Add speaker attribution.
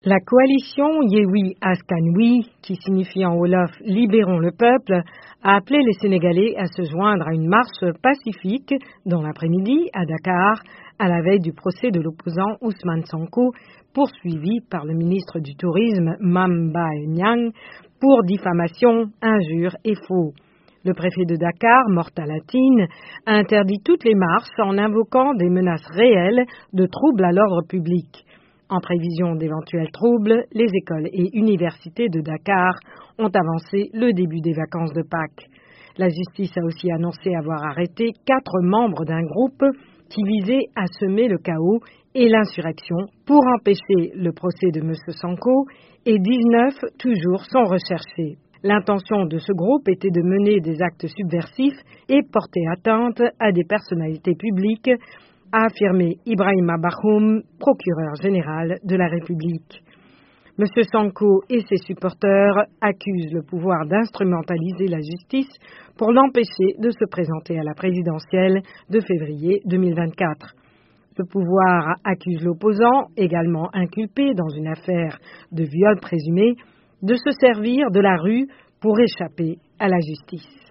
Speaker 1: La coalition Yewi Askanui, qui signifie en Wolof Libérons le peuple, a appelé les Sénégalais à se joindre à une marche pacifique dans l'après-midi à Dakar, à la veille du procès de l'opposant Ousmane Sonko, poursuivi par le ministre du Tourisme Mame Mbaye Niang pour diffamation, injures et faux. Le préfet de Dakar, Mortala Tine, a interdit toutes les marches en invoquant des menaces réelles de troubles à l'ordre public. En prévision d'éventuels troubles, les écoles et universités de Dakar ont avancé le début des vacances de Pâques. La justice a aussi annoncé avoir arrêté 4 membres d'un groupe qui visait à semer le chaos et l'insurrection pour empêcher le procès de M. Sonko, et 19 toujours sont recherchés. L'intention de ce groupe était de mener des actes subversifs et porter atteinte à des personnalités publiques, a affirmé Ibrahima Bakhoum, procureur général de la République. M. Sonko et ses supporters accusent le pouvoir d'instrumentaliser la justice pour l'empêcher de se présenter à la présidentielle de février 2024. Le pouvoir accuse l'opposant, également inculpé dans une affaire de viol présumé, de se servir de la rue pour échapper à la justice.